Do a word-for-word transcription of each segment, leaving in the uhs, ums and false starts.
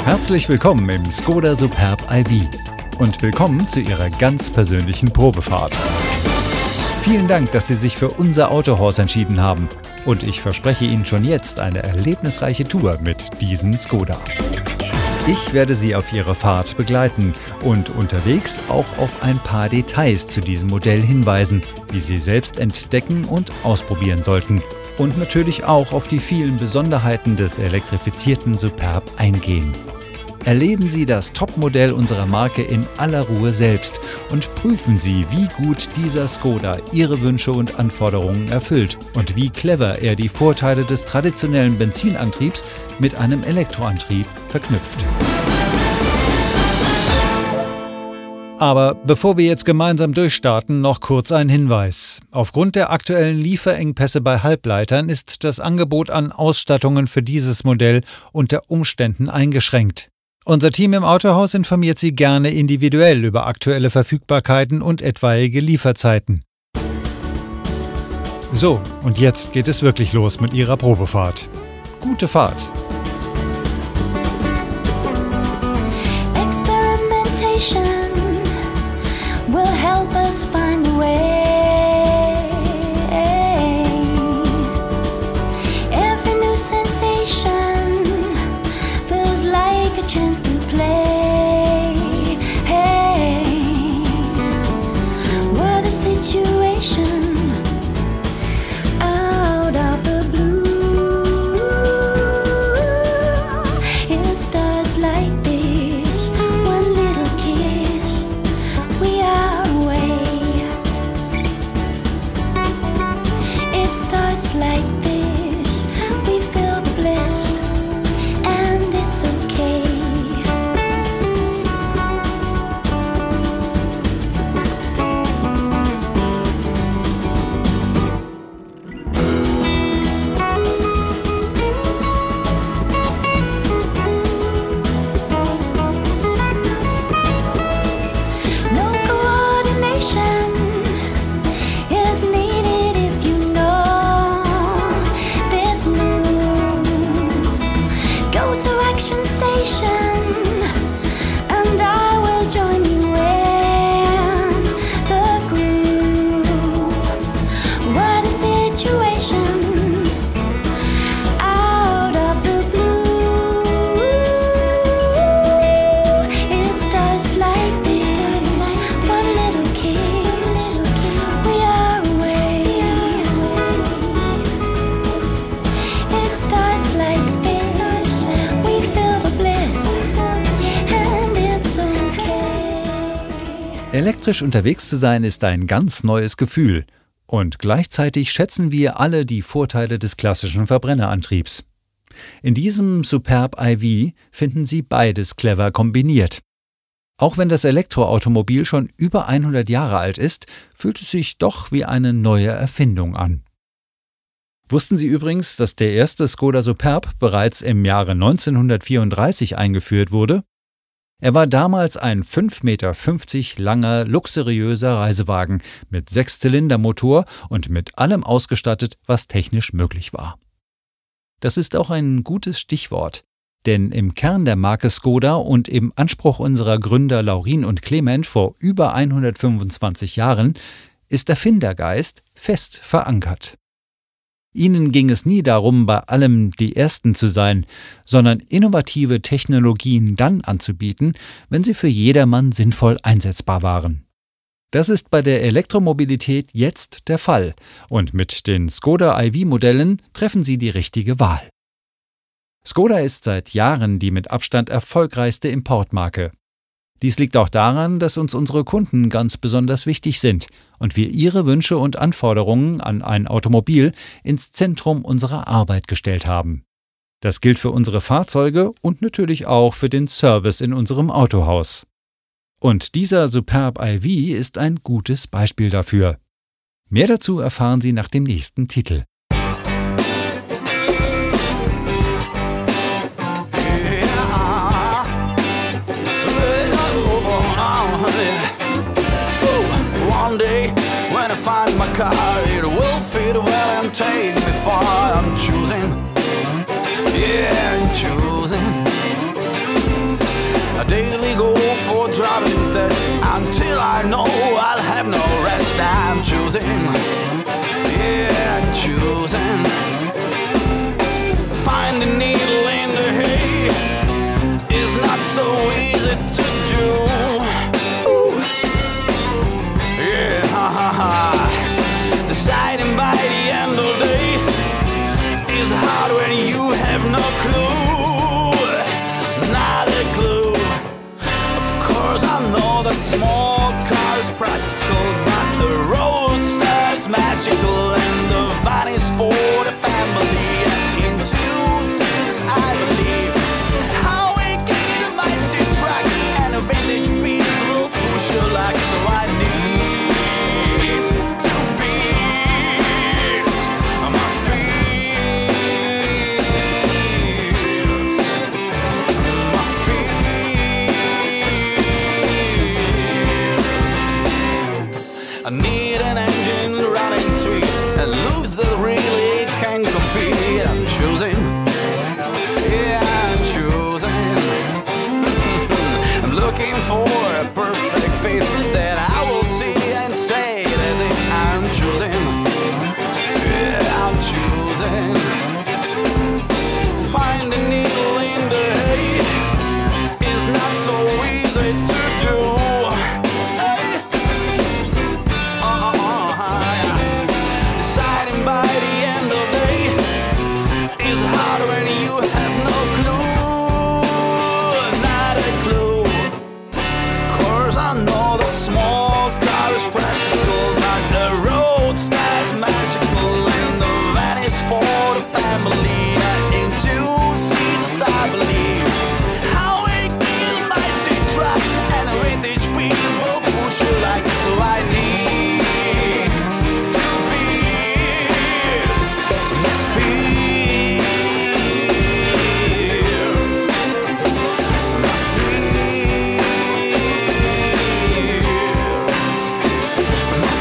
Herzlich willkommen im Skoda Superb i V und willkommen zu Ihrer ganz persönlichen Probefahrt. Vielen Dank, dass Sie sich für unser Autohaus entschieden haben und ich verspreche Ihnen schon jetzt eine erlebnisreiche Tour mit diesem Skoda. Ich werde Sie auf Ihre Fahrt begleiten und unterwegs auch auf ein paar Details zu diesem Modell hinweisen, die Sie selbst entdecken und ausprobieren sollten. Und natürlich auch auf die vielen Besonderheiten des elektrifizierten Superb eingehen. Erleben Sie das Topmodell unserer Marke in aller Ruhe selbst und prüfen Sie, wie gut dieser Skoda Ihre Wünsche und Anforderungen erfüllt und wie clever er die Vorteile des traditionellen Benzinantriebs mit einem Elektroantrieb verknüpft. Aber bevor wir jetzt gemeinsam durchstarten, noch kurz ein Hinweis. Aufgrund der aktuellen Lieferengpässe bei Halbleitern ist das Angebot an Ausstattungen für dieses Modell unter Umständen eingeschränkt. Unser Team im Autohaus informiert Sie gerne individuell über aktuelle Verfügbarkeiten und etwaige Lieferzeiten. So, und jetzt geht es wirklich los mit Ihrer Probefahrt. Gute Fahrt! Experimentation will help us find a way. Every new sensation feels like a chance to play. Hey, what a situation out of the blue. It starts like this, one little kiss, we are away. It starts like this, we feel the bliss, and it's okay. No coordination is needed if you know this move. Go to Action Station and I will join you in the groove. What a situation out of the blue. It starts like this, one little kiss, we are away. It starts like this, we feel the bliss, and it's okay. Elektrisch unterwegs zu sein ist ein ganz neues Gefühl. Und gleichzeitig schätzen wir alle die Vorteile des klassischen Verbrennerantriebs. In diesem Superb i V finden Sie beides clever kombiniert. Auch wenn das Elektroautomobil schon über hundert Jahre alt ist, fühlt es sich doch wie eine neue Erfindung an. Wussten Sie übrigens, dass der erste Skoda Superb bereits im Jahre neunzehnhundertvierunddreißig eingeführt wurde? Er war damals ein fünf Komma fünfzig Meter langer, luxuriöser Reisewagen mit Sechszylindermotor und mit allem ausgestattet, was technisch möglich war. Das ist auch ein gutes Stichwort, denn im Kern der Marke Skoda und im Anspruch unserer Gründer Laurin und Clement vor über hundertfünfundzwanzig Jahren ist Erfindergeist fest verankert. Ihnen ging es nie darum, bei allem die Ersten zu sein, sondern innovative Technologien dann anzubieten, wenn sie für jedermann sinnvoll einsetzbar waren. Das ist bei der Elektromobilität jetzt der Fall und mit den Skoda i V-Modellen treffen Sie die richtige Wahl. Skoda ist seit Jahren die mit Abstand erfolgreichste Importmarke. Dies liegt auch daran, dass uns unsere Kunden ganz besonders wichtig sind und wir ihre Wünsche und Anforderungen an ein Automobil ins Zentrum unserer Arbeit gestellt haben. Das gilt für unsere Fahrzeuge und natürlich auch für den Service in unserem Autohaus. Und dieser Superb i V ist ein gutes Beispiel dafür. Mehr dazu erfahren Sie nach dem nächsten Titel. One day when I find my car, it will fit well and take me far. I'm choosing, yeah, I'm choosing. a daily goal for driving test. Until I know I'll have no rest. I'm choosing, yeah, I'm choosing. Find the needle in the hay is not so easy to do. Ooh. Yeah, ha ha ha. Deciding by the end of the day is hard when you have no clue, not a clue. Of course I know that small car is practical, but the roadster is magical, and the van is for the family. And in two seats I believe how it can a mighty track, and a vintage piece will push you like. So I need to beat my fears, my fears. I need an engine running sweet, and looks that really can compete. I'm choosing, yeah, I'm choosing. I'm looking for a perfect fit that I will see and say that I'm choosing, yeah, I'm choosing. Find the needle in the hay is not so easy to do. Hey. Uh-uh-uh, deciding by the end of the day is hard when you have no clue, not a clue. Course I know that small car is practical, but the road starts magical, and the van is for the family. And in two seats I believe how it is mighty track, and a vintage piece will push you like. So I need to beat my fears, my fears, my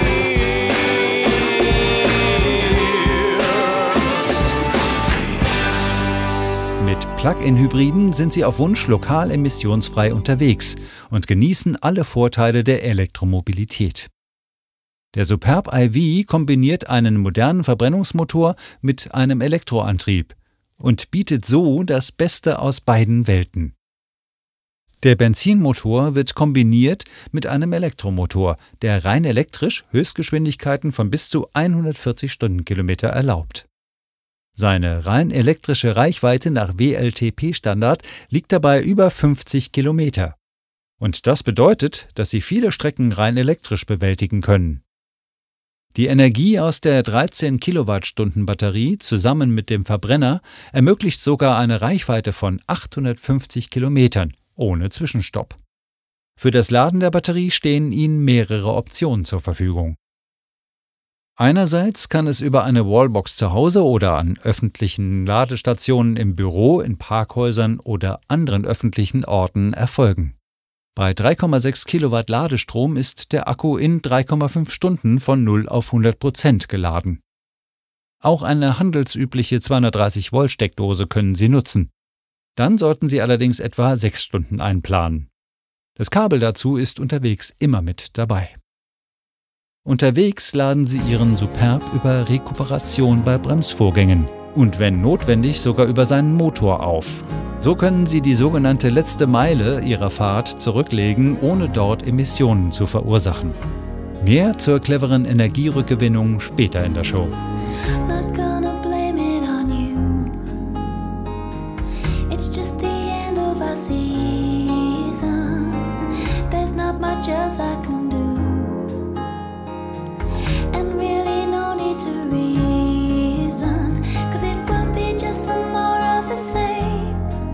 fears. Mit Plug-in-Hybriden sind sie auf Wunsch lokal emissionsfrei unterwegs und genießen alle Vorteile der Elektromobilität. Der Superb I V kombiniert einen modernen Verbrennungsmotor mit einem Elektroantrieb und bietet so das Beste aus beiden Welten. Der Benzinmotor wird kombiniert mit einem Elektromotor, der rein elektrisch Höchstgeschwindigkeiten von bis zu hundertvierzig Stundenkilometer erlaubt. Seine rein elektrische Reichweite nach W L T P-Standard liegt dabei über fünfzig Kilometer. Und das bedeutet, dass Sie viele Strecken rein elektrisch bewältigen können. Die Energie aus der dreizehn Kilowattstunden Batterie zusammen mit dem Verbrenner ermöglicht sogar eine Reichweite von achthundertfünfzig Kilometern ohne Zwischenstopp. Für das Laden der Batterie stehen Ihnen mehrere Optionen zur Verfügung. Einerseits kann es über eine Wallbox zu Hause oder an öffentlichen Ladestationen im Büro, in Parkhäusern oder anderen öffentlichen Orten erfolgen. Bei drei Komma sechs Kilowatt Ladestrom ist der Akku in drei Komma fünf Stunden von null auf hundert Prozent geladen. Auch eine handelsübliche zweihundertdreißig Volt Steckdose können Sie nutzen. Dann sollten Sie allerdings etwa sechs Stunden einplanen. Das Kabel dazu ist unterwegs immer mit dabei. Unterwegs laden Sie Ihren Superb über Rekuperation bei Bremsvorgängen und wenn notwendig sogar über seinen Motor auf. So können Sie die sogenannte letzte Meile Ihrer Fahrt zurücklegen, ohne dort Emissionen zu verursachen. Mehr zur cleveren Energierückgewinnung später in der Show. Not gonna blame it on you. It's just the end of our season. There's not much else I can do. And really no need to reason, 'cause it will be just some more of the same.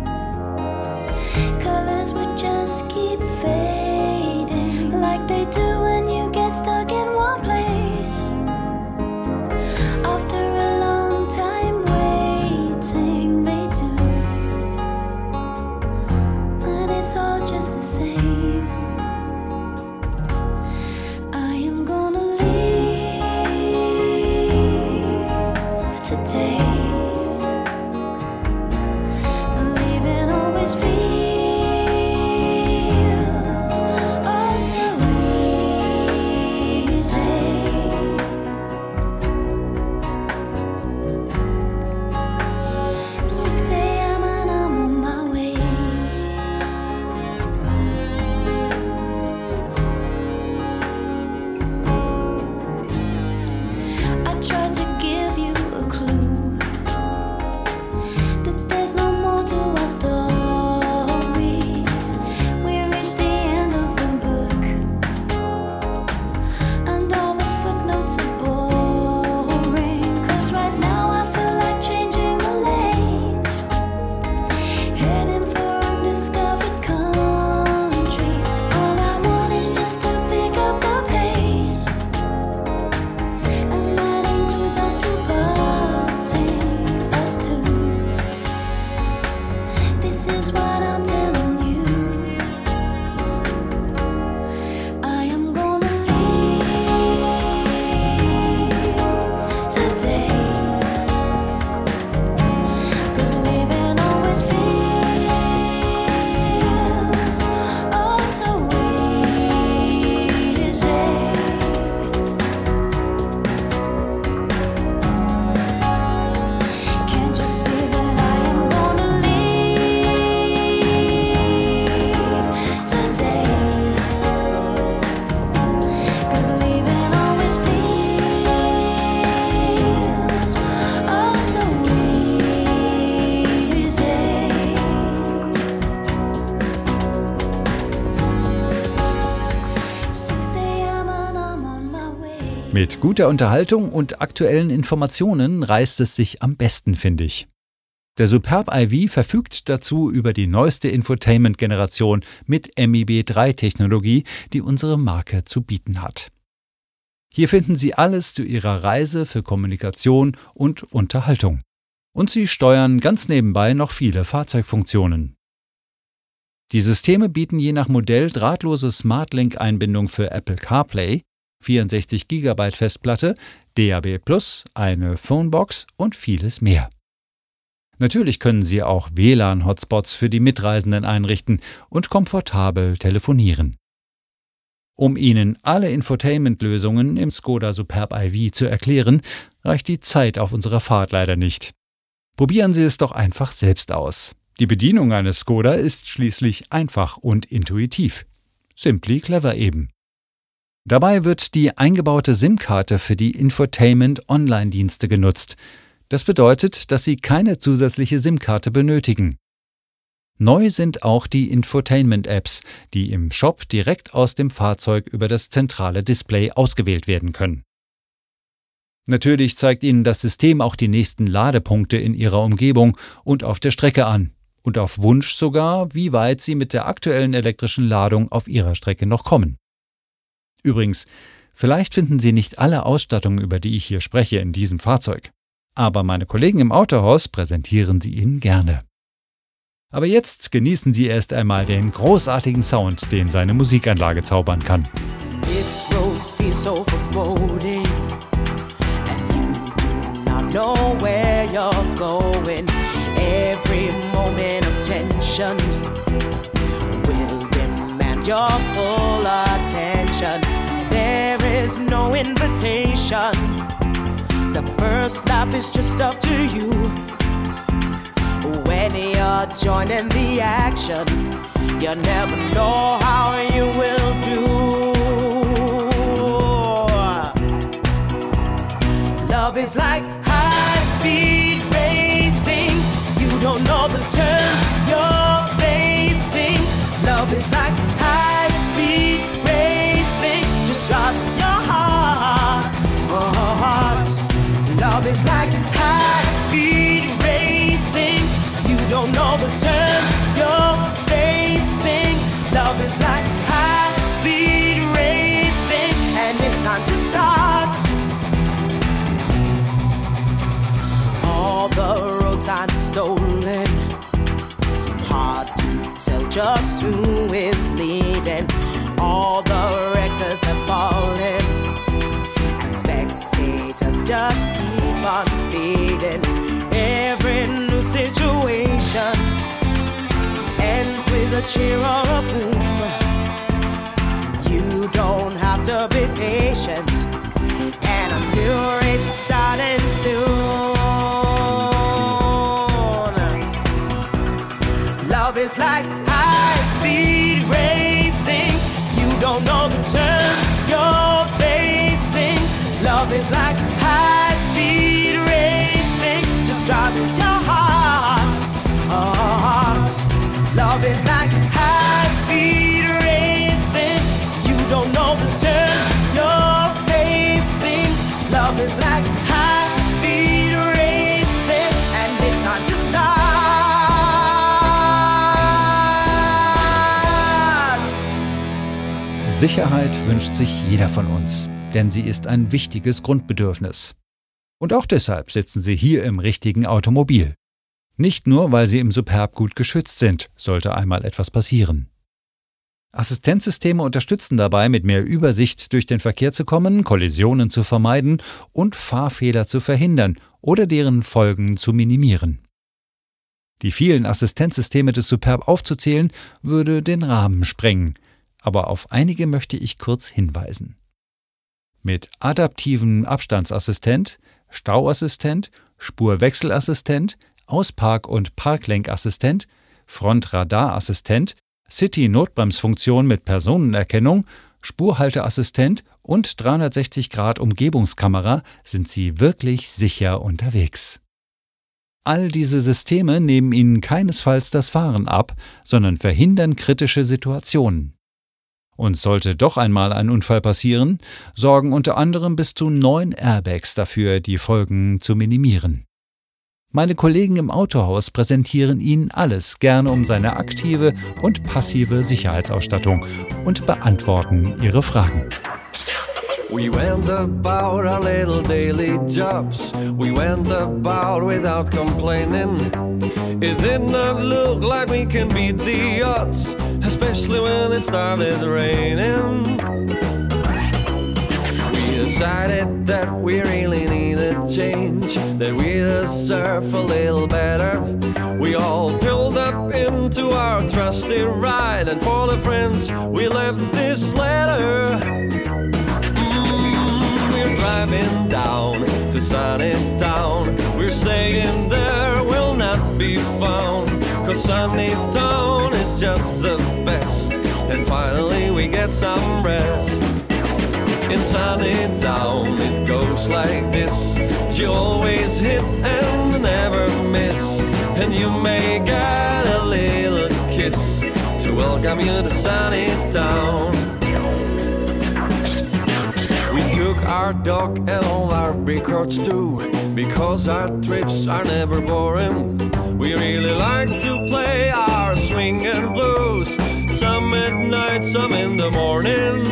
Colors would just keep fading, like they do when you get stuck in one place. After a long time waiting, they do. And it's all just the same. this is what I'm telling you. I am gonna leave today, 'cause leaving always feels oh so easy. Can't you see that I am gonna leave today? 'Cause leaving always feels oh so easy. six a.m. and I'm on my way. Mit guter Unterhaltung und aktuellen Informationen reißt es sich am besten, finde ich. Der Superb I V verfügt dazu über die neueste Infotainment-Generation mit M I B drei Technologie, die unsere Marke zu bieten hat. Hier finden Sie alles zu Ihrer Reise für Kommunikation und Unterhaltung. Und Sie steuern ganz nebenbei noch viele Fahrzeugfunktionen. Die Systeme bieten je nach Modell drahtlose SmartLink-Einbindung für Apple CarPlay, vierundsechzig Gigabyte Festplatte, D A B plus, eine Phonebox und vieles mehr. Natürlich können Sie auch W L A N-Hotspots für die Mitreisenden einrichten und komfortabel telefonieren. Um Ihnen alle Infotainment-Lösungen im Skoda Superb I V zu erklären, reicht die Zeit auf unserer Fahrt leider nicht. Probieren Sie es doch einfach selbst aus. Die Bedienung eines Skoda ist schließlich einfach und intuitiv. Simply clever eben. Dabei wird die eingebaute SIM-Karte für die Infotainment-Online-Dienste genutzt. Das bedeutet, dass Sie keine zusätzliche SIM-Karte benötigen. Neu sind auch die Infotainment-Apps, die im Shop direkt aus dem Fahrzeug über das zentrale Display ausgewählt werden können. Natürlich zeigt Ihnen das System auch die nächsten Ladepunkte in Ihrer Umgebung und auf der Strecke an. Und auf Wunsch sogar, wie weit Sie mit der aktuellen elektrischen Ladung auf Ihrer Strecke noch kommen. Übrigens, vielleicht finden Sie nicht alle Ausstattungen, über die ich hier spreche, in diesem Fahrzeug. Aber meine Kollegen im Autohaus präsentieren sie Ihnen gerne. Aber jetzt genießen Sie erst einmal den großartigen Sound, den seine Musikanlage zaubern kann. This road feels so foreboding, and you do not know where you're going. Every moment of tension will demand your full attention. There is no invitation. The first lap is just up to you. When you're joining the action, you never know how you will do. Love is like high-speed racing. You don't know the turns you're facing. Love is like high-speed racing. Just drop your heart, oh, heart. Love is like high-speed racing. You don't know the turns you're facing. Love is like high-speed racing, and it's time to start. All the road signs are stolen. Hard to tell just who is leading. All the records have fallen, and spectators just keep on feeding. Every new situation ends with a cheer or a boom. You don't have to be patient, and a new race is starting soon. Love is like high-speed racing. You don't know the turns you're facing. Love is like high-speed racing. Just drive with your heart, oh, heart. Love is like high-speed racing. You don't know the turns you're facing. Love is like high-speed racing, and it's time to start. Sicherheit wünscht sich jeder von uns, denn sie ist ein wichtiges Grundbedürfnis. Und auch deshalb sitzen Sie hier im richtigen Automobil. Nicht nur, weil sie im Superb gut geschützt sind, sollte einmal etwas passieren. Assistenzsysteme unterstützen dabei, mit mehr Übersicht durch den Verkehr zu kommen, Kollisionen zu vermeiden und Fahrfehler zu verhindern oder deren Folgen zu minimieren. Die vielen Assistenzsysteme des Superb aufzuzählen, würde den Rahmen sprengen, aber auf einige möchte ich kurz hinweisen. Mit adaptivem Abstandsassistent, Stauassistent, Spurwechselassistent, Auspark- und Parklenkassistent, Frontradarassistent, City-Notbremsfunktion mit Personenerkennung, Spurhalteassistent und dreihundertsechzig Grad Umgebungskamera sind Sie wirklich sicher unterwegs. All diese Systeme nehmen Ihnen keinesfalls das Fahren ab, sondern verhindern kritische Situationen. Und sollte doch einmal ein Unfall passieren, sorgen unter anderem bis zu neun Airbags dafür, die Folgen zu minimieren. Meine Kollegen im Autohaus präsentieren Ihnen alles gerne um seine aktive und passive Sicherheitsausstattung und beantworten Ihre Fragen. We went about our little daily jobs. We went about without complaining. It did not look like we can beat the odds, especially when it started raining. We decided that we really needed change, that we deserve a little better. We all pulled up into our trusty ride, and for the friends we left this letter. Driving down to sunny town. We're staying there, will not be found. Cause sunny town is just the best. And finally we get some rest. In sunny town it goes like this. You always hit and never miss. And you may get a little kiss to welcome you to sunny town. Took our dog and all our records too, because our trips are never boring. We really like to play our swing and blues, some at night, some in the morning.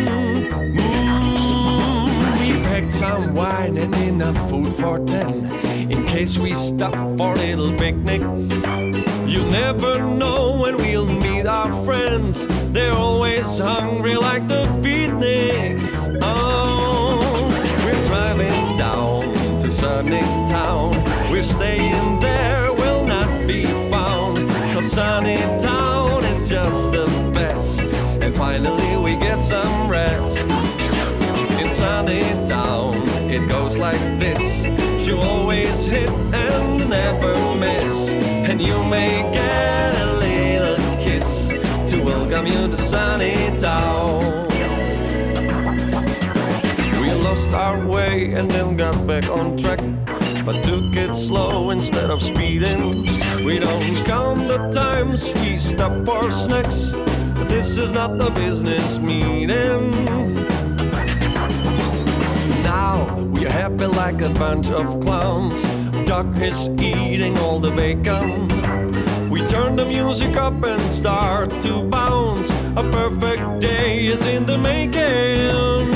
Mm, we packed some wine and enough food for ten, in case we stop for a little picnic. You never know when we'll meet our friends. They're always hungry like the beatniks. Oh, we're driving down to sunny town. We're staying there, will not be found. Cause sunny town is just the best. And finally we get some rest. In sunny town it goes like this. You always hit and never miss. And you may get a little kiss to welcome you to sunny town. We lost our way and then got back on track, but took it slow instead of speeding. We don't count the times we stop for snacks. This is not a business meeting. Now we're happy like a bunch of clowns. Dog is eating all the bacon. We turn the music up and start to bounce. A perfect day is in the making.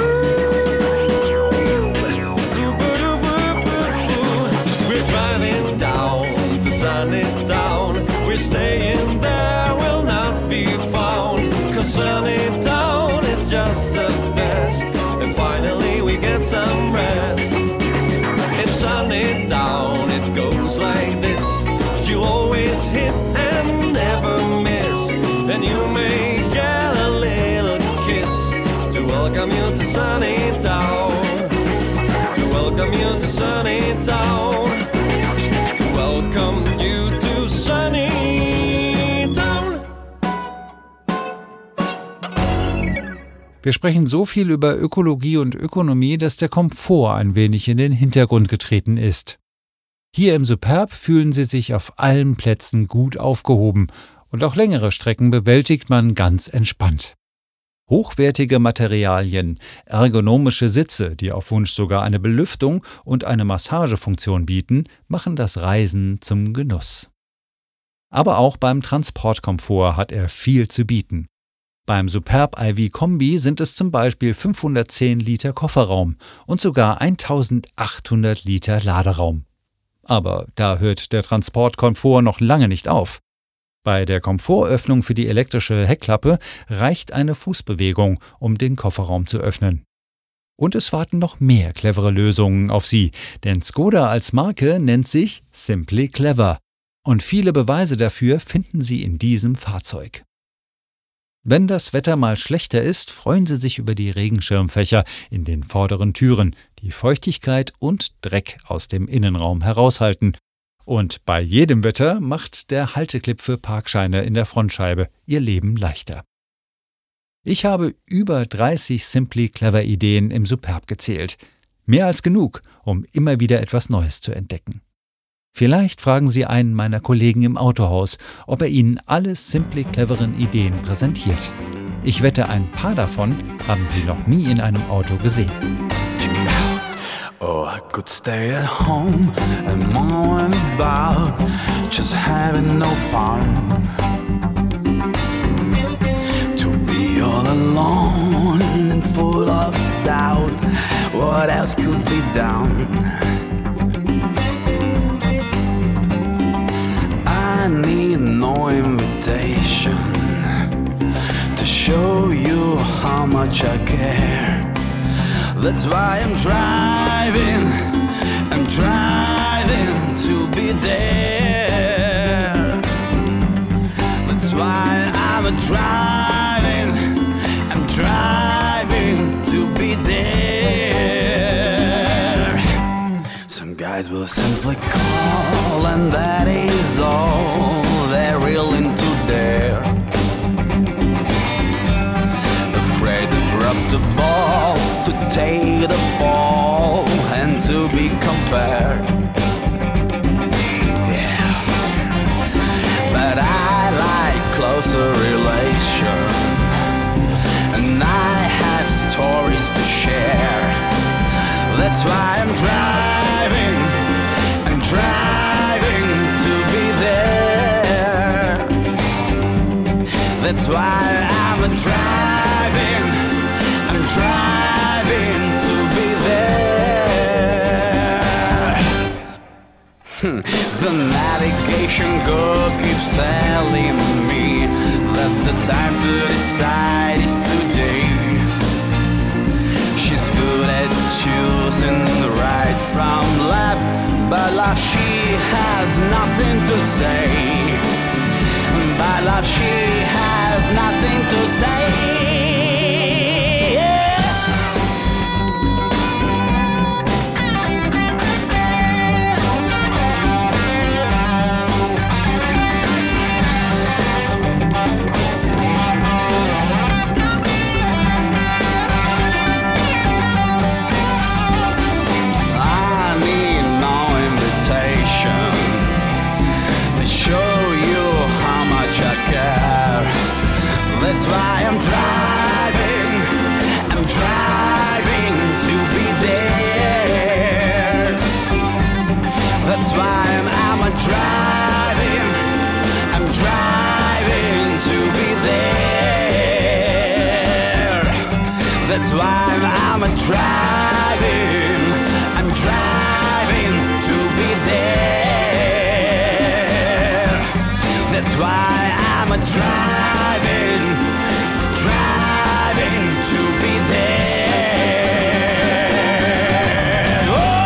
We're driving down to sunny town. We're staying there, will not be found. Cause sunny town is just the best. And finally we get some rest. In sunny town it goes like this. You always hit and never miss. And you may get a little kiss to welcome you to sunny town. To welcome you to sunny town. To welcome you to sunny town. Wir sprechen so viel über Ökologie und Ökonomie, dass der Komfort ein wenig in den Hintergrund getreten ist. Hier im Superb fühlen Sie sich auf allen Plätzen gut aufgehoben und auch längere Strecken bewältigt man ganz entspannt. Hochwertige Materialien, ergonomische Sitze, die auf Wunsch sogar eine Belüftung und eine Massagefunktion bieten, machen das Reisen zum Genuss. Aber auch beim Transportkomfort hat er viel zu bieten. Beim Superb I V Kombi sind es zum Beispiel fünfhundertzehn Liter Kofferraum und sogar eintausendachthundert Liter Laderaum. Aber da hört der Transportkomfort noch lange nicht auf. Bei der Komfortöffnung für die elektrische Heckklappe reicht eine Fußbewegung, um den Kofferraum zu öffnen. Und es warten noch mehr clevere Lösungen auf Sie, denn Skoda als Marke nennt sich Simply Clever. Und viele Beweise dafür finden Sie in diesem Fahrzeug. Wenn das Wetter mal schlechter ist, freuen Sie sich über die Regenschirmfächer in den vorderen Türen, die Feuchtigkeit und Dreck aus dem Innenraum heraushalten. Und bei jedem Wetter macht der Halteclip für Parkscheine in der Frontscheibe Ihr Leben leichter. Ich habe über dreißig Simply Clever Ideen im Superb gezählt. Mehr als genug, um immer wieder etwas Neues zu entdecken. Vielleicht fragen Sie einen meiner Kollegen im Autohaus, ob er Ihnen alle Simply Cleveren Ideen präsentiert. Ich wette, ein paar davon haben Sie noch nie in einem Auto gesehen. Oh, I could stay at home and moan about just having no fun. To be all alone and full of doubt, what else could be done? I need no invitation to show you how much I care. That's why I'm driving, I'm driving to be there. That's why I'm driving, I'm driving to be there. Some guys will simply call and that is all they're willing to dare. Afraid to drop the ball, to take the fall and to be compared. Yeah. But I like closer relation, and I have stories to share. That's why I'm driving, I'm driving to be there. That's why I'm driving, I'm driving to be there. Hmm. The navigation girl keeps telling me that's the time to decide is today. She's good at choosing the right from left, but love she has nothing to say. By love she has nothing to say. That's why I'm driving, I'm driving to be there. That's why I'm, I'm a driving, I'm driving to be there. That's why I'm, I'm a driving, I'm driving to be there. That's why I'm a driving, driving to be there.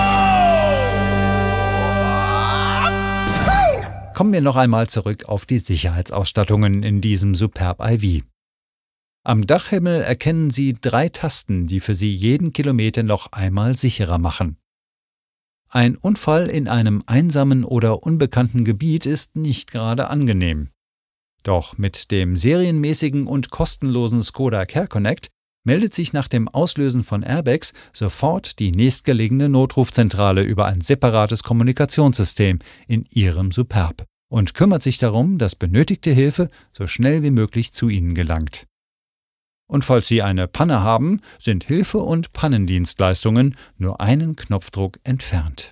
Oh! Kommen wir noch einmal zurück auf die Sicherheitsausstattungen in diesem Superb I V. Am Dachhimmel erkennen Sie drei Tasten, die für Sie jeden Kilometer noch einmal sicherer machen. Ein Unfall in einem einsamen oder unbekannten Gebiet ist nicht gerade angenehm. Doch mit dem serienmäßigen und kostenlosen Skoda Care Connect meldet sich nach dem Auslösen von Airbags sofort die nächstgelegene Notrufzentrale über ein separates Kommunikationssystem in Ihrem Superb und kümmert sich darum, dass benötigte Hilfe so schnell wie möglich zu Ihnen gelangt. Und falls Sie eine Panne haben, sind Hilfe- und Pannendienstleistungen nur einen Knopfdruck entfernt.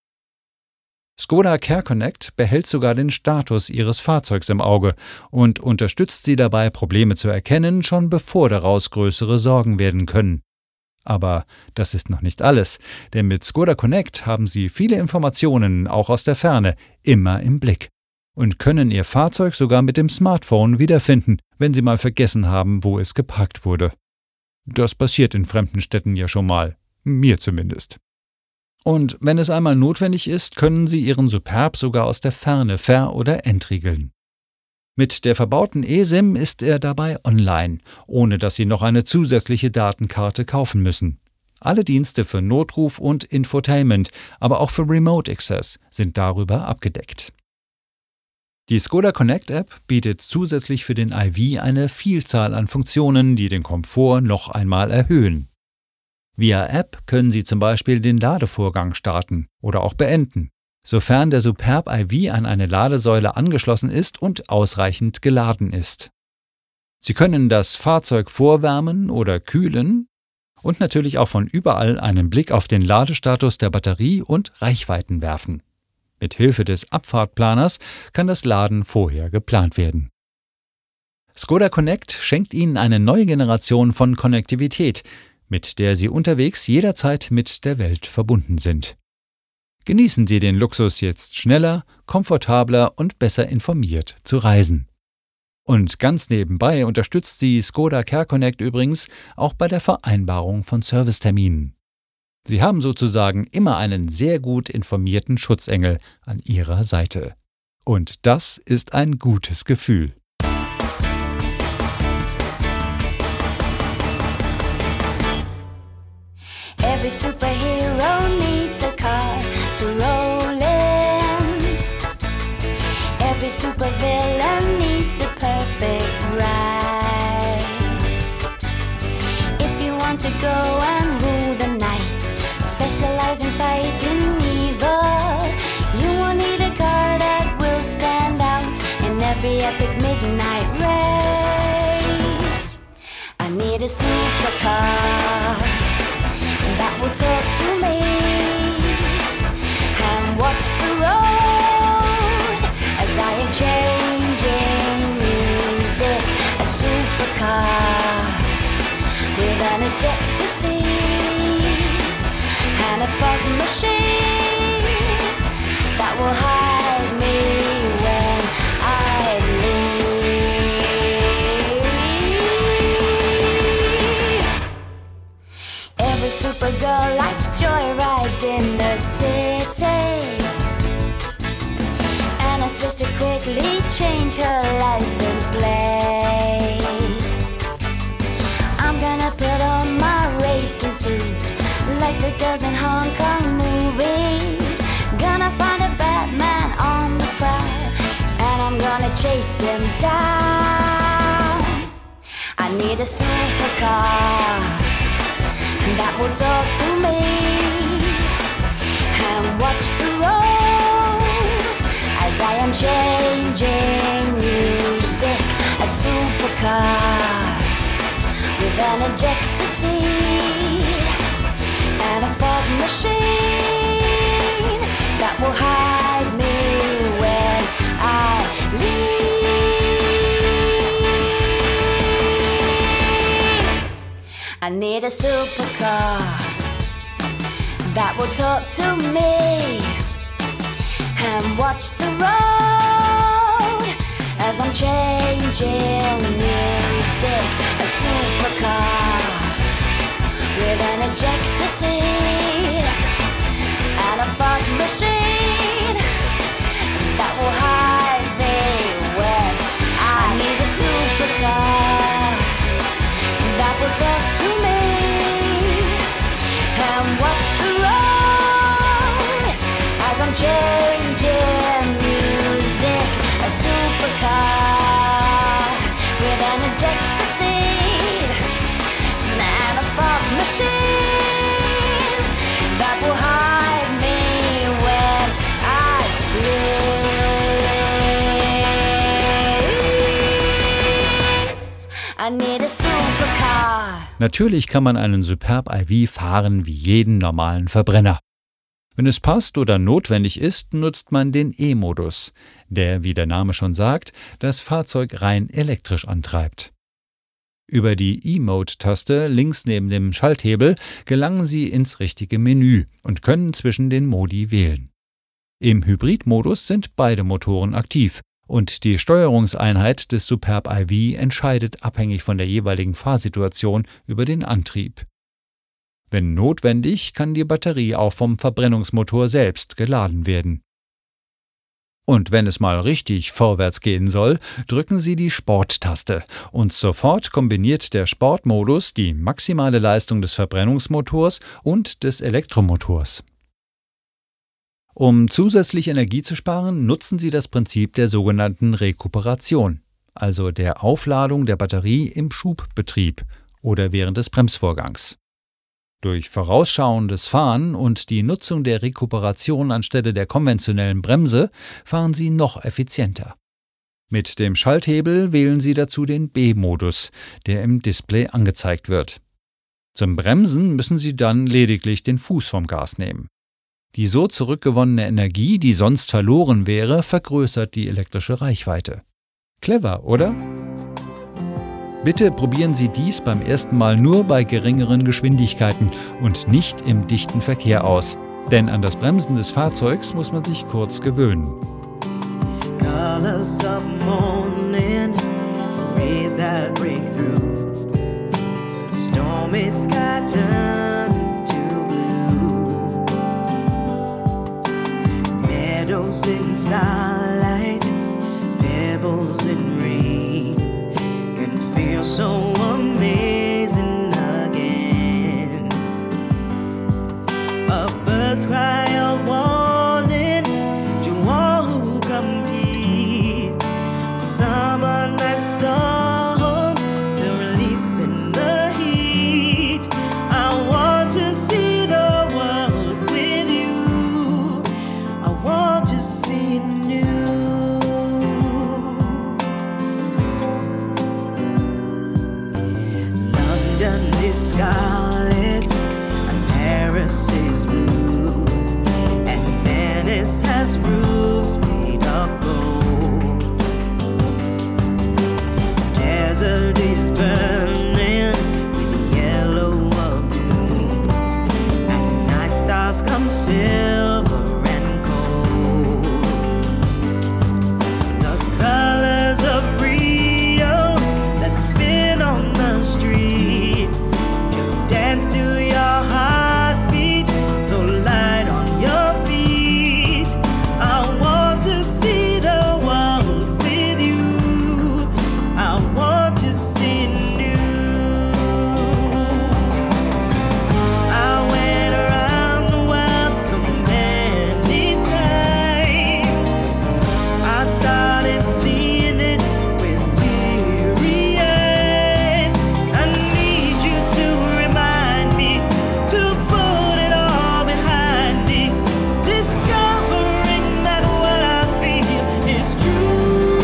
Skoda Care Connect behält sogar den Status Ihres Fahrzeugs im Auge und unterstützt Sie dabei, Probleme zu erkennen, schon bevor daraus größere Sorgen werden können. Aber das ist noch nicht alles, denn mit Skoda Connect haben Sie viele Informationen, auch aus der Ferne, immer im Blick und können Ihr Fahrzeug sogar mit dem Smartphone wiederfinden, wenn Sie mal vergessen haben, wo es geparkt wurde. Das passiert in fremden Städten ja schon mal, mir zumindest. Und wenn es einmal notwendig ist, können Sie Ihren Superb sogar aus der Ferne ver- oder entriegeln. Mit der verbauten eSIM ist er dabei online, ohne dass Sie noch eine zusätzliche Datenkarte kaufen müssen. Alle Dienste für Notruf und Infotainment, aber auch für Remote Access sind darüber abgedeckt. Die Skoda Connect App bietet zusätzlich für den I V eine Vielzahl an Funktionen, die den Komfort noch einmal erhöhen. Via App können Sie zum Beispiel den Ladevorgang starten oder auch beenden, sofern der Superb I V an eine Ladesäule angeschlossen ist und ausreichend geladen ist. Sie können das Fahrzeug vorwärmen oder kühlen und natürlich auch von überall einen Blick auf den Ladestatus der Batterie und Reichweiten werfen. Mit Hilfe des Abfahrtplaners kann das Laden vorher geplant werden. Skoda Connect schenkt Ihnen eine neue Generation von Konnektivität, mit der Sie unterwegs jederzeit mit der Welt verbunden sind. Genießen Sie den Luxus, jetzt schneller, komfortabler und besser informiert zu reisen. Und ganz nebenbei unterstützt Sie Skoda Care Connect übrigens auch bei der Vereinbarung von Serviceterminen. Sie haben sozusagen immer einen sehr gut informierten Schutzengel an Ihrer Seite. Und das ist ein gutes Gefühl. Every superhero needs a car to roll in. Every supervillain needs a perfect ride. If you want to go and rule the night, specialize in fighting evil, you will need a car that will stand out in every epic midnight race. I need a supercar that will talk to me and watch the road as I am changing music. A supercar with an ejector seat and a fog machine that will hide me when I leave. Every supergirl likes joyrides in the city, and I switched to quickly change her license plate. I'm gonna put on my racing suit like the girls in Hong Kong movies. Gonna find a Batman on the prowl, and I'm gonna chase him down. I need a supercar that will talk to me and watch the road as I am changing music. A supercar with an ejector seat and a fog machine that will hide me when I leave. I need a supercar that will talk to me and watch the road as I'm changing music. A supercar with an ejector seat and a fog machine that will hide me when I need a supercar that will talk to me and watch the road as I'm changing music. A supercar with an ejector seat and a fog machine that will hide me when I leave. I need a supercar. Natürlich kann man einen Superb I V fahren wie jeden normalen Verbrenner. Wenn es passt oder notwendig ist, nutzt man den E-Modus, der, wie der Name schon sagt, das Fahrzeug rein elektrisch antreibt. Über die E-Mode-Taste links neben dem Schalthebel gelangen Sie ins richtige Menü und können zwischen den Modi wählen. Im Hybrid-Modus sind beide Motoren aktiv und die Steuerungseinheit des Superb I V entscheidet abhängig von der jeweiligen Fahrsituation über den Antrieb. Wenn notwendig, kann die Batterie auch vom Verbrennungsmotor selbst geladen werden. Und wenn es mal richtig vorwärts gehen soll, drücken Sie die Sport-Taste und sofort kombiniert der Sportmodus die maximale Leistung des Verbrennungsmotors und des Elektromotors. Um zusätzlich Energie zu sparen, nutzen Sie das Prinzip der sogenannten Rekuperation, also der Aufladung der Batterie im Schubbetrieb oder während des Bremsvorgangs. Durch vorausschauendes Fahren und die Nutzung der Rekuperation anstelle der konventionellen Bremse fahren Sie noch effizienter. Mit dem Schalthebel wählen Sie dazu den B-Modus, der im Display angezeigt wird. Zum Bremsen müssen Sie dann lediglich den Fuß vom Gas nehmen. Die so zurückgewonnene Energie, die sonst verloren wäre, vergrößert die elektrische Reichweite. Clever, oder? Bitte probieren Sie dies beim ersten Mal nur bei geringeren Geschwindigkeiten und nicht im dichten Verkehr aus, denn an das Bremsen des Fahrzeugs muss man sich kurz gewöhnen. Colors of morning, rays that break through. Stormy sky turn to blue. Meadows in starlight, pebbles in rain. Can feel so amazing again. A bird's cry of warning to all who compete. Summer night storms still releasing the heat. I want to see the world with you. I want to see new. London is scarlet and Paris is blue, and Venice has roofs made of gold. The desert is burning with the yellow of dunes, and night stars come silver and cold. The colors of Rio that spin on the street just dance to your heartbeat, so light on your feet. I want to see the world with you. I want to see new. I went around the world so many times. I started seeing it with weary eyes. I need you to remind me to put it all behind me, discovering that what I feel is true.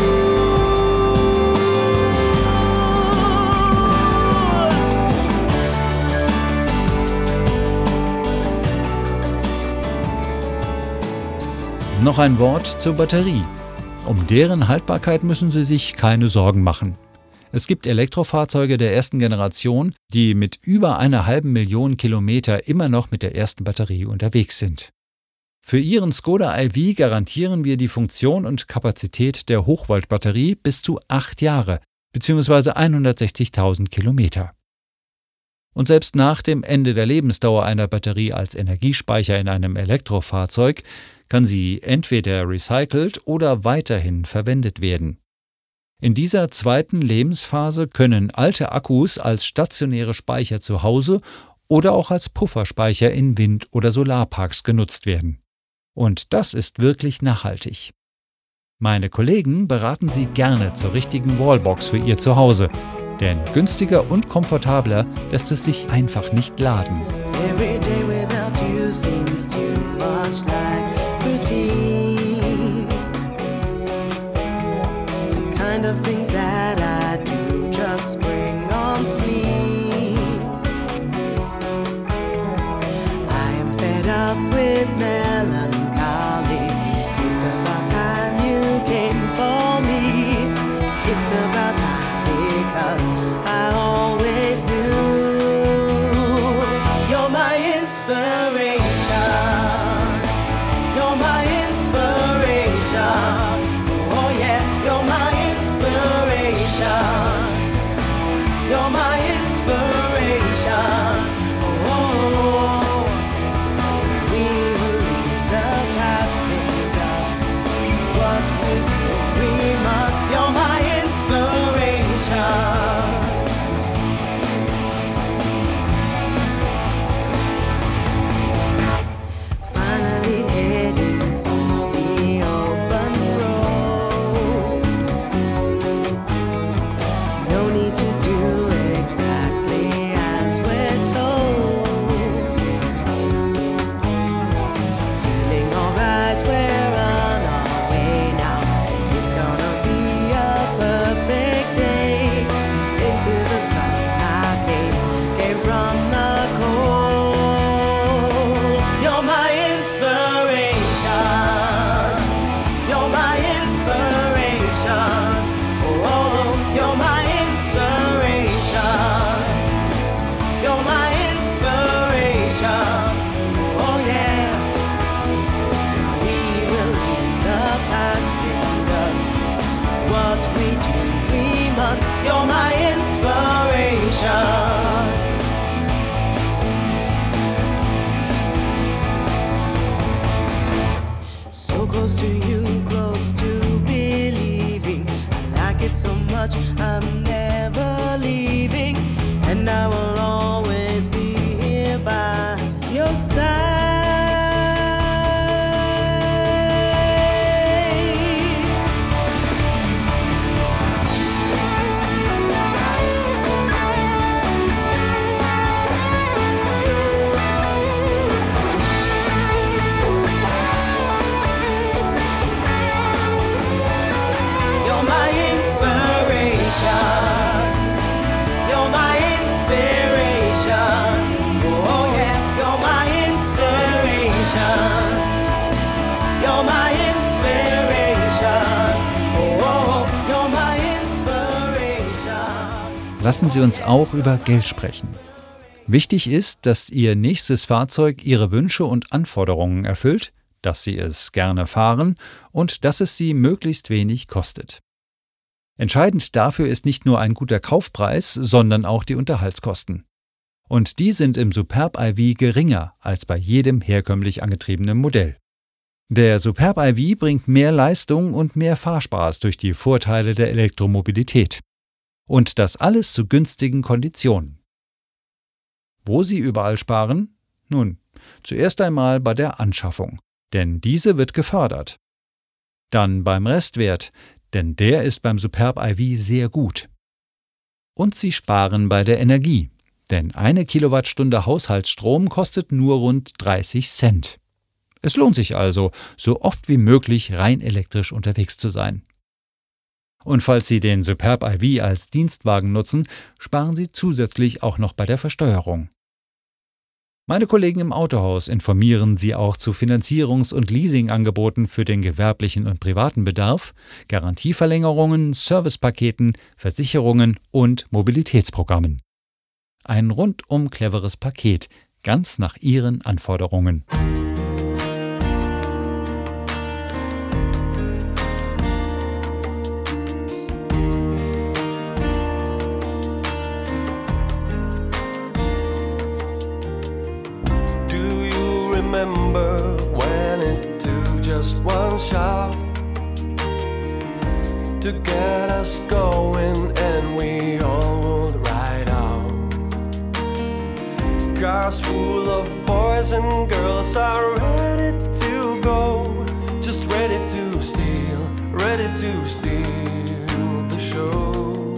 Noch ein Wort zur Batterie. Um deren Haltbarkeit müssen Sie sich keine Sorgen machen. Es gibt Elektrofahrzeuge der ersten Generation, die mit über einer halben Million Kilometer immer noch mit der ersten Batterie unterwegs sind. Für Ihren Skoda I V garantieren wir die Funktion und Kapazität der Hochvoltbatterie bis zu acht Jahre bzw. hundertsechzigtausend Kilometer. Und selbst nach dem Ende der Lebensdauer einer Batterie als Energiespeicher in einem Elektrofahrzeug kann sie entweder recycelt oder weiterhin verwendet werden. In dieser zweiten Lebensphase können alte Akkus als stationäre Speicher zu Hause oder auch als Pufferspeicher in Wind- oder Solarparks genutzt werden. Und das ist wirklich nachhaltig. Meine Kollegen beraten Sie gerne zur richtigen Wallbox für Ihr Zuhause, denn günstiger und komfortabler lässt es sich einfach nicht laden. Every day without you seems too much like routine. The kind of things that I do just bring on spleen. I am fed up with melancholy. It's about time you came for me. It's about time because I we do, we must. You're my inspiration. So close to you, close to believing. I like it so much, I'm never leaving. And I will always be here by your side. Lassen Sie uns auch über Geld sprechen. Wichtig ist, dass Ihr nächstes Fahrzeug Ihre Wünsche und Anforderungen erfüllt, dass Sie es gerne fahren und dass es Sie möglichst wenig kostet. Entscheidend dafür ist nicht nur ein guter Kaufpreis, sondern auch die Unterhaltskosten. Und die sind im Superb I V geringer als bei jedem herkömmlich angetriebenen Modell. Der Superb I V bringt mehr Leistung und mehr Fahrspaß durch die Vorteile der Elektromobilität. Und das alles zu günstigen Konditionen. Wo Sie überall sparen? Nun, zuerst einmal bei der Anschaffung, denn diese wird gefördert. Dann beim Restwert, denn der ist beim Superb I V sehr gut. Und Sie sparen bei der Energie, denn eine Kilowattstunde Haushaltsstrom kostet nur rund dreißig Cent. Es lohnt sich also, so oft wie möglich rein elektrisch unterwegs zu sein. Und falls Sie den Superb I V als Dienstwagen nutzen, sparen Sie zusätzlich auch noch bei der Versteuerung. Meine Kollegen im Autohaus informieren Sie auch zu Finanzierungs- und Leasingangeboten für den gewerblichen und privaten Bedarf, Garantieverlängerungen, Servicepaketen, Versicherungen und Mobilitätsprogrammen. Ein rundum cleveres Paket, ganz nach Ihren Anforderungen. Remember when it took just one shot to get us going and we all would ride out. Cars full of boys and girls are ready to go, just ready to steal, ready to steal the show.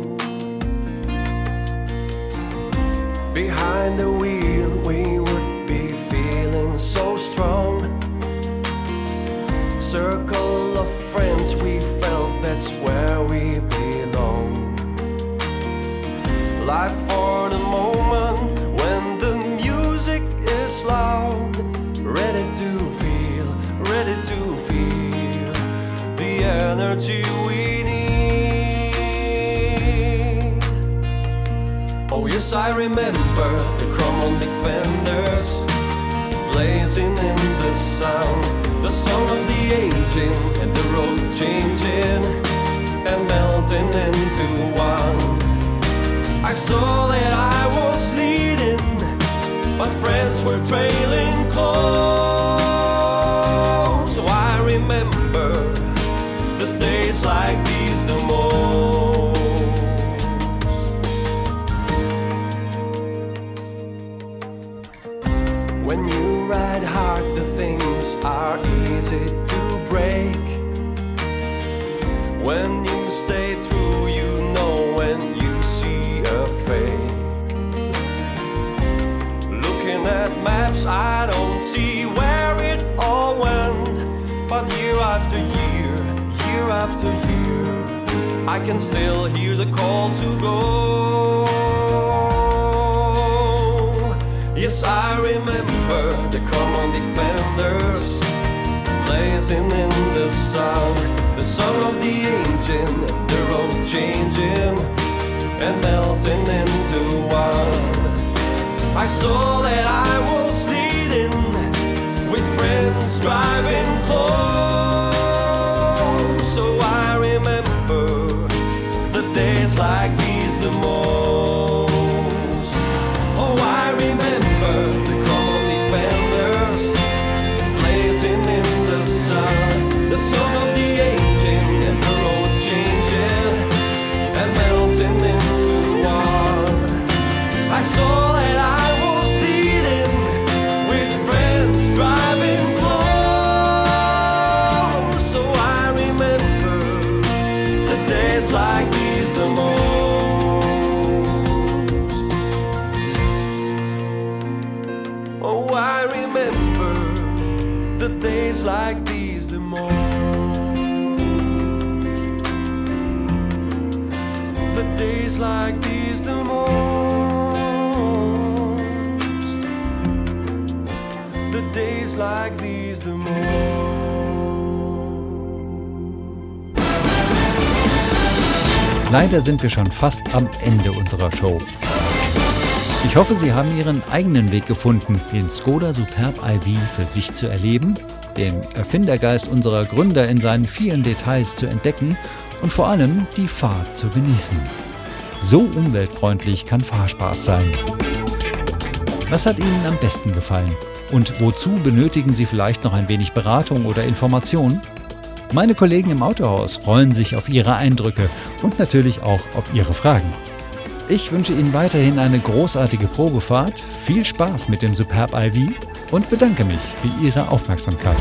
Behind the wheel we would be feeling so strong. Circle of friends we felt that's where we belong. Life for the moment when the music is loud. Ready to feel, ready to feel the energy we need. Oh yes, I remember the chrome on defenders blazing in the sound, the song of the aging and the road changing and melting into one. I saw that I was leading, but friends were trailing close. So I remember the days like these the most. When you ride hard, the things are easy to break. When you stay true, you know when you see a fake. Looking at maps, I don't see where it all went. But year after year, year after year, I can still hear the call to go. Yes, I remember the Common Defenders blazing in the sun, the song of the engine, the road changing and melting into one. I saw that I was leading with friends driving close. So I remember days like these the most. Oh, I remember the crumbled defenders blazing in the sun, the song of the aging and the road changing and melting into one. I saw that I was leading with friends driving close. So I remember the days like these the most. Oh, I remember the days like these the most. The days like these the most. The days like these the most. Leider sind wir schon fast am Ende unserer Show. Ich hoffe, Sie haben Ihren eigenen Weg gefunden, den Skoda Superb I V für sich zu erleben, den Erfindergeist unserer Gründer in seinen vielen Details zu entdecken und vor allem die Fahrt zu genießen. So umweltfreundlich kann Fahrspaß sein. Was hat Ihnen am besten gefallen? Und wozu benötigen Sie vielleicht noch ein wenig Beratung oder Information? Meine Kollegen im Autohaus freuen sich auf Ihre Eindrücke und natürlich auch auf Ihre Fragen. Ich wünsche Ihnen weiterhin eine großartige Probefahrt, viel Spaß mit dem Superb I V und bedanke mich für Ihre Aufmerksamkeit.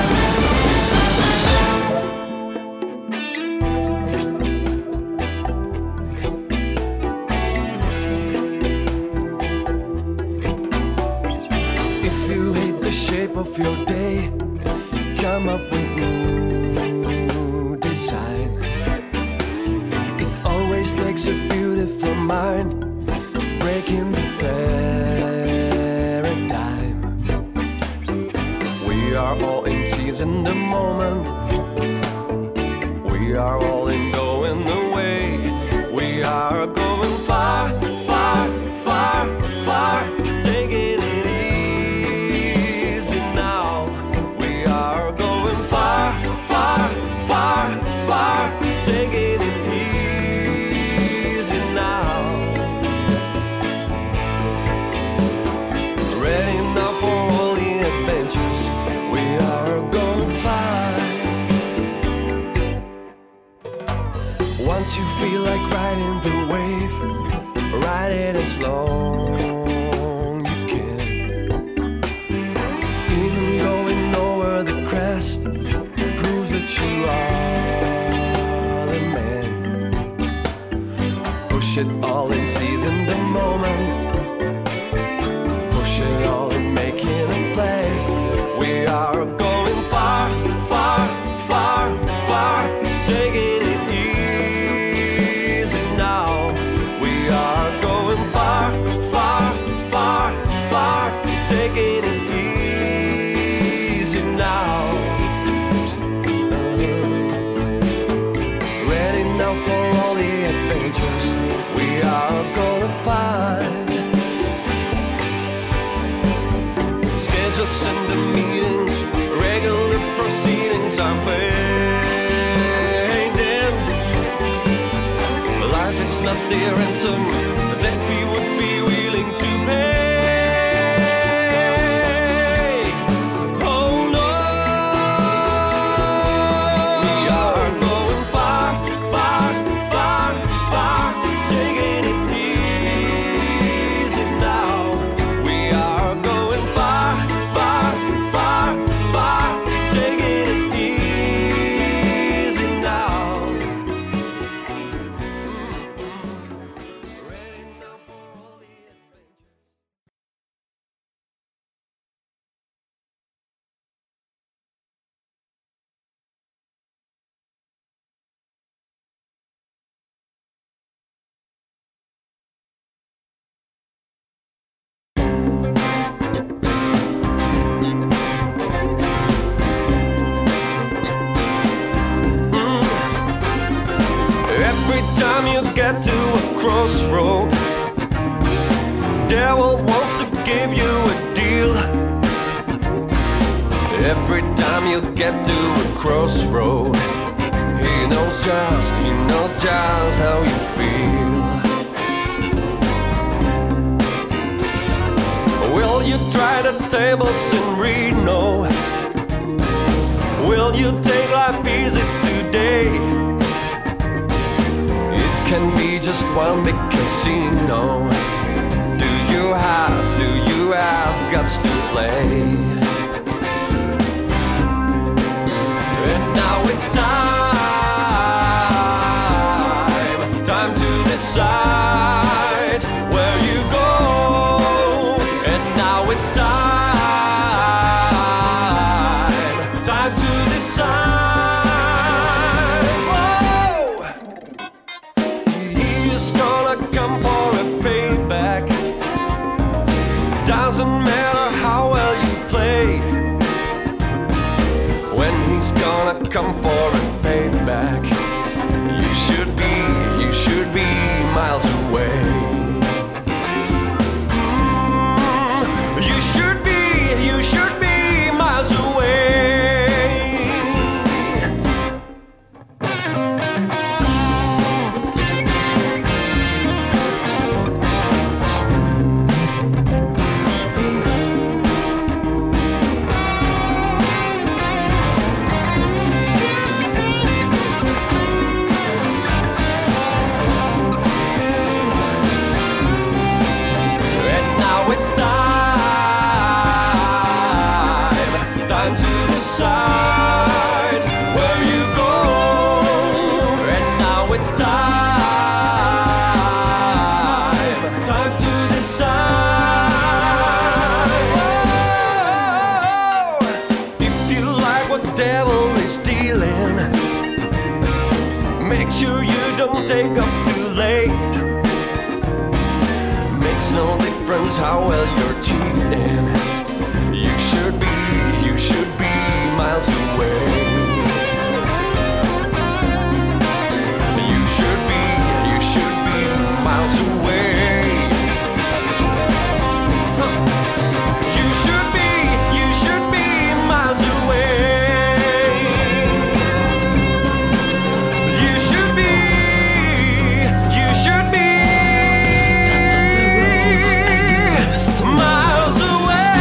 If you hate the shape of your day, come up with new design. It always takes a beautiful mind, breaking the paradigm. We are all in season the moment. We are all in going the way. We are going far, far, far, far. Taking it easy now. We are going far, far, far, far. Taking it easy now. Ready now for all the adventures. We are going far. Once you feel like riding the wave, ride it as long you can. Even going over the crest proves that you are the man. Push it all and seize in the moment. Push it all and making a play. We are going far, far, far, far. Taking it easy now. We are going far, far, far, far. Taking it easy now. Uh-huh. Ready now for all the adventures we are gonna find. Schedules and the meetings, regular proceedings are fading. Life is not the ransom that we would be willing to pay. Oh no, we are going far, far, far, far. Taking it easy now. We are going far, far, far, far. Taking it easy now. Ready now for all the adventures. Every time you get to a crossroad, devil wants to give you a deal. Every time you get to a crossroad, he knows just, he knows just how you feel. feel. Will you try the tables in Reno? Will you take life easy today? It can be just one big casino. Do you have, do you have guts to play? And now it's time, time to decide where you go. And now it's time, time to decide. Whoa! He's gonna come for a payback. Doesn't matter how well you played. When he's gonna come for a payback, you should be, you should be miles away. Mm, you should be, you should be miles away. Decide where you go. And now it's time, time to decide. Whoa. If you like what devil is dealing, make sure you don't take off too late. Makes no difference how well you're cheating. You should be, you should be miles away. You should be, you should be miles away. Huh. You should be, you should be miles away. You should be, you should be miles away.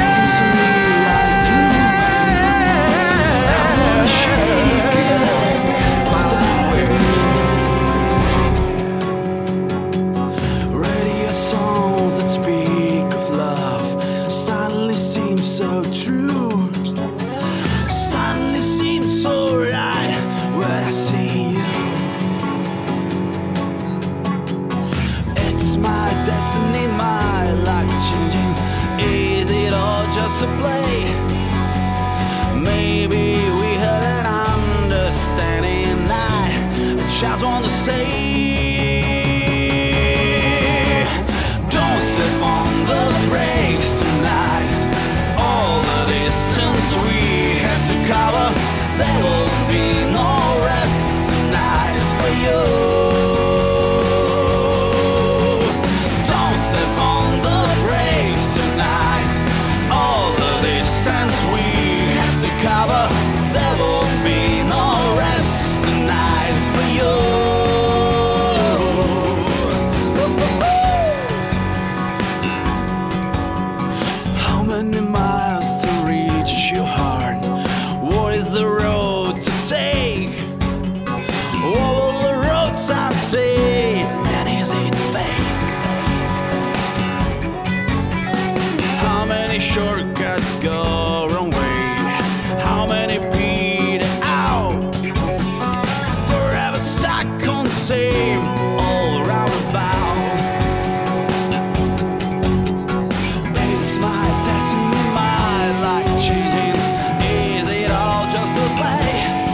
To play. Maybe we had an understanding. I just want to say, don't step on the brakes tonight. All the distance we have to cover, there will be no rest tonight for you. Don't step on the brakes tonight. We have to cover, there will be no rest tonight for you. How many miles to reach your heart? What is the road to take? What will the roadside say? And is it fake? How many shortcuts go wrong way? How many beat it out? Forever stuck on the same all roundabout. It's my destiny, my life changing. Is it all just a play?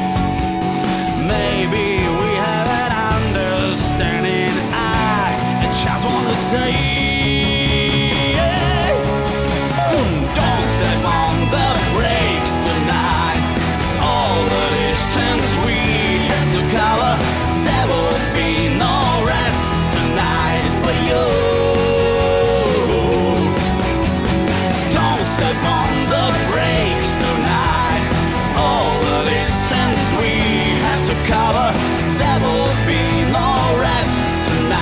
Maybe we have an understanding. I just want to say, don't step on the brakes tonight. All the distance we have to cover, there will be no rest tonight for you. Don't step on the brakes tonight. All the distance we have to cover, there will be no rest tonight.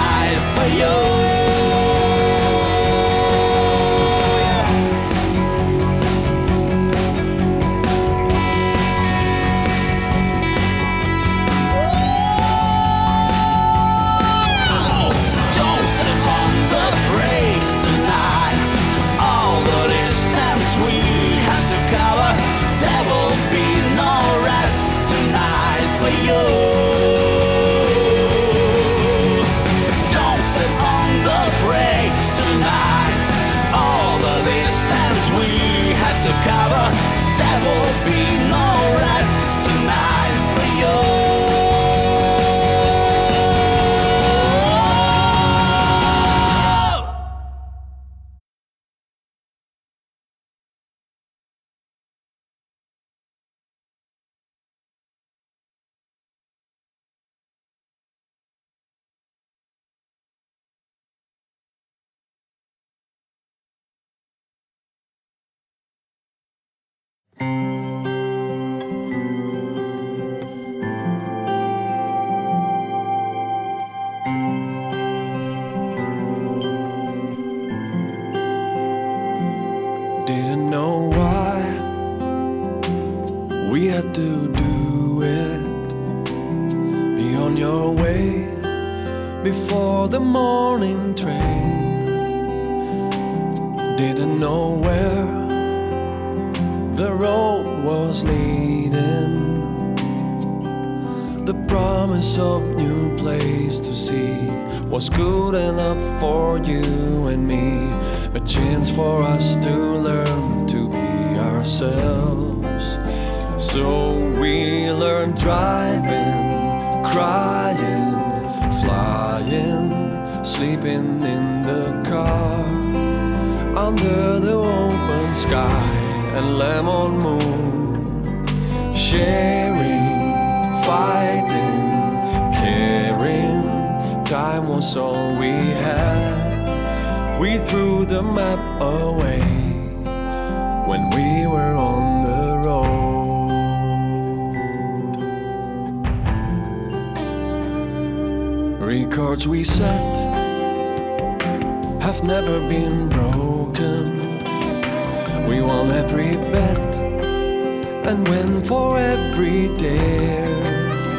before the morning train. Didn't know where the road was leading. The promise of new place to see was good enough for you and me. A chance for us to learn to be ourselves. So we learned driving, crying, flying, sleeping in the car, under the open sky and lemon moon, sharing, fighting, caring. Time was all we had. We threw the map away when we were on the road. Records we set have never been broken. We won every bet and went for every dare.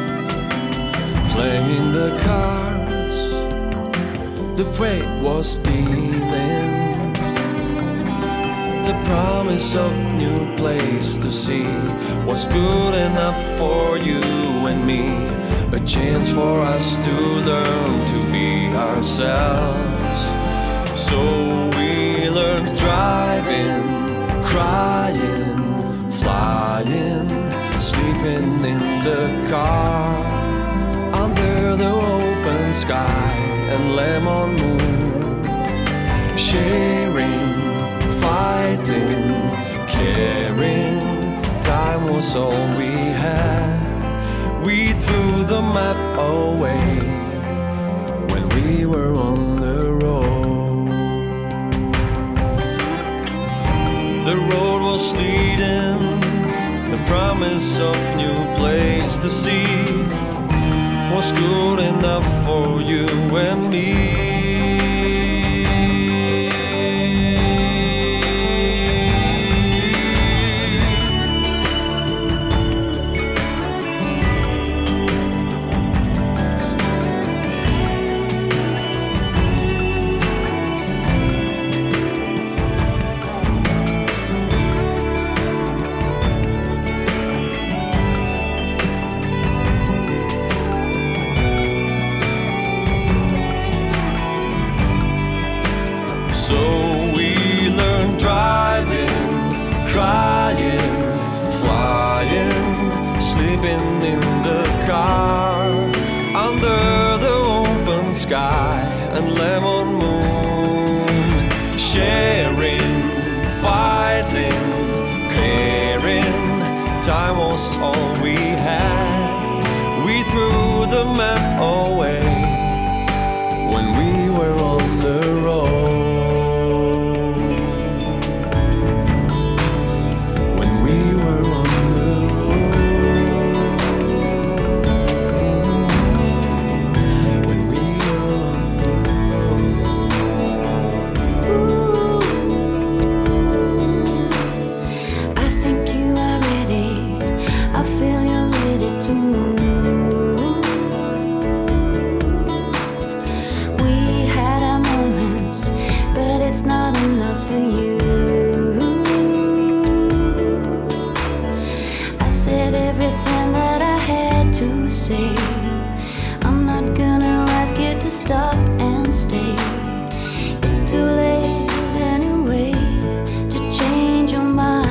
Playing the cards the fate was dealing. The promise of new place to see was good enough for you and me. A chance for us to learn to be ourselves. So we learned driving, crying, flying, sleeping in the car, under the open sky and lemon moon, sharing, fighting, caring. Time was all we had. We threw the map away when we were on the road. The road was leading, the promise of new place to see was good enough for you and me. And lemon moon, sharing, fighting, caring. Time was all we had. We threw the map away when we were on the road. When we were on the road. Stop and stay. It's too late anyway to change your mind.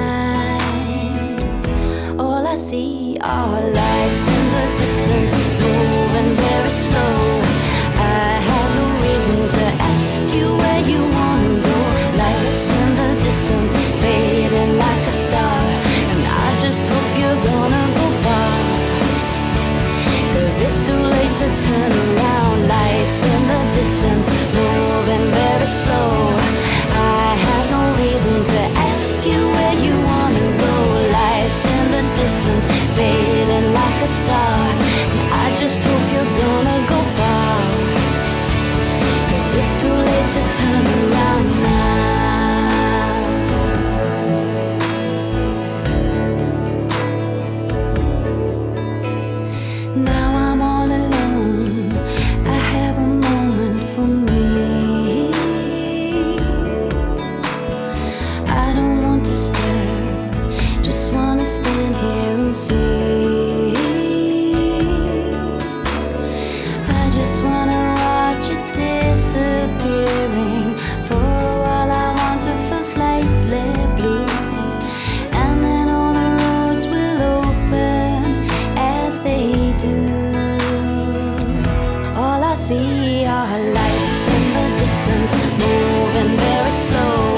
All I see are lights in the distance, moving very slow. I have no reason to ask you where you wanna go. Lights in the distance, fading like a star, and I just hope you're gonna go far. 'Cause it's too late to turn around. Lights in the distance, moving very slow. I have no reason to ask you where you wanna go. Lights in the distance, fading like a star, and I just hope you're gonna go far. I see our lights in the distance moving very slow.